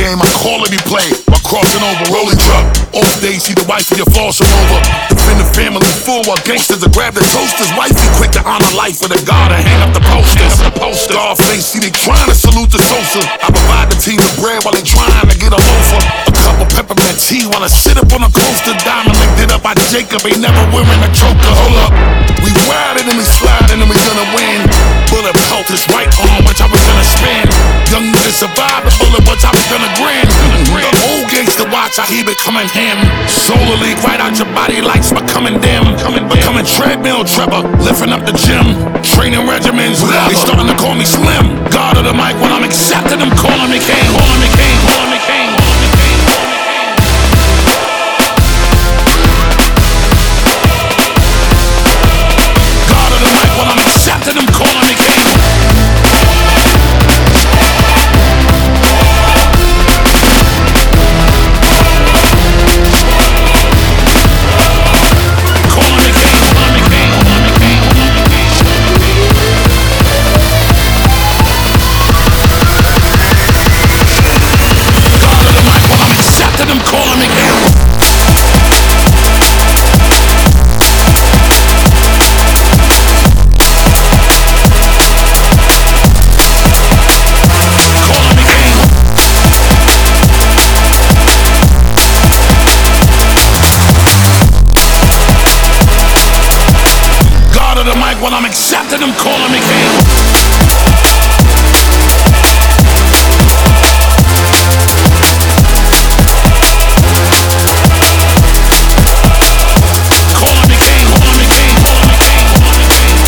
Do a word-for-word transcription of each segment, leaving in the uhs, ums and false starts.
game, I call it, he play. While crossing over, rolling truck. Off days, see the wife of your flossing over. Defend the family full while gangsters will grab the toasters. Wifey quick to honor life with a guard and hang up the posters. Scarface, see they trying to salute the Sosa. I provide the team with bread while they trying to get a loafer. A cup of peppermint tea while I sit up on a coaster. Diamond linked it up by Jacob, ain't never wearing a choker. Hold up, we riding and we sliding and we gonna win. Bullet pelt this right arm, which I was gonna spin. Young nigga survived the bullet, which I was gonna grin. The old gangster watch, I he becoming him. Solar leak right out your body, lights becoming dim. Becoming treadmill Trevor, lifting up the gym. Training regimens, they starting to call me Slim. God of the mic when I'm accepting them, calling me king, calling me king, calling me king. God of the mic when I'm accepting them, calling me king. When I'm accepting them, calling me king. Calling me king, calling me king, calling me king, calling me king.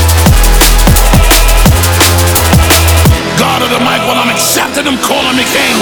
God of the mic when I'm accepting them, calling me king.